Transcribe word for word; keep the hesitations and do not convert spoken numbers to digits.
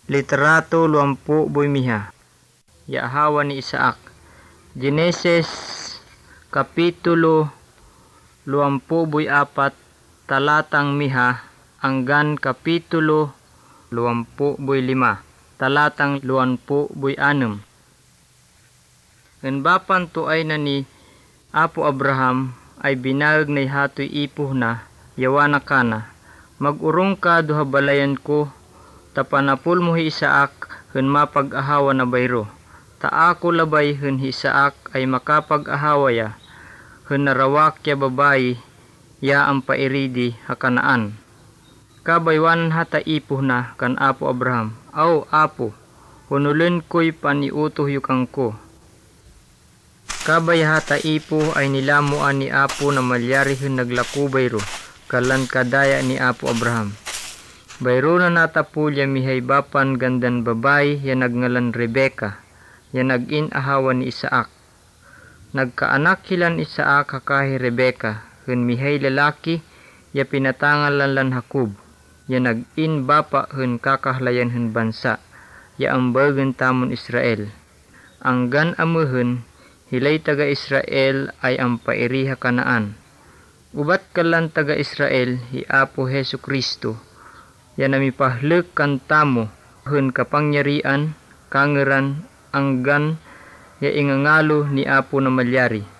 Literato luampu boy miha. Ya ahawa ni Isaac. Genesis kapitulo luampu boy apat talatang miha hanggan kapitulo luampu boy lima talatang luampu boy anem. Nganbapan to ay na ni Apo Abraham ay binag na hatoy ipuh na yawana kana. Mag-urong ka duha balayan ko tapanapul mo hi Isaac hun mapag-ahawa na bayro. Ta ako labay hun hi Isaac ay makapag-ahawa ya hun narawak ya babayi ya ang pairidi hakanaan. Kabaywan hata ipuh na kan Apo Abraham. Aw Apo, hunulun ko'y paniutoh yukang ko. Kabay hata ipo ay nilamuan ni Apo na malyari hun naglaku bayro kalan kadaya ni Apo Abraham. Bayro na natapulya mihay bapan gandan babay ya nagngalan Rebeka ya nagin ahawa ni Isaac. Nagkaanak hilan Isaac hakahi Rebeka hun mihay lalaki ya pinatangalan lan Jacob ya nagin bapa hun kakahlayan hun bansa ya ambagen tamon Israel. Anggan amuhun hilay taga Israel ay ang pairi hakanaan. Ubat kalan taga Israel hi Apo Hesu Kristo ya namipahlek kan tamo hun kapangyarian kangeran anggan ya ingangalo ni Apo na malyari.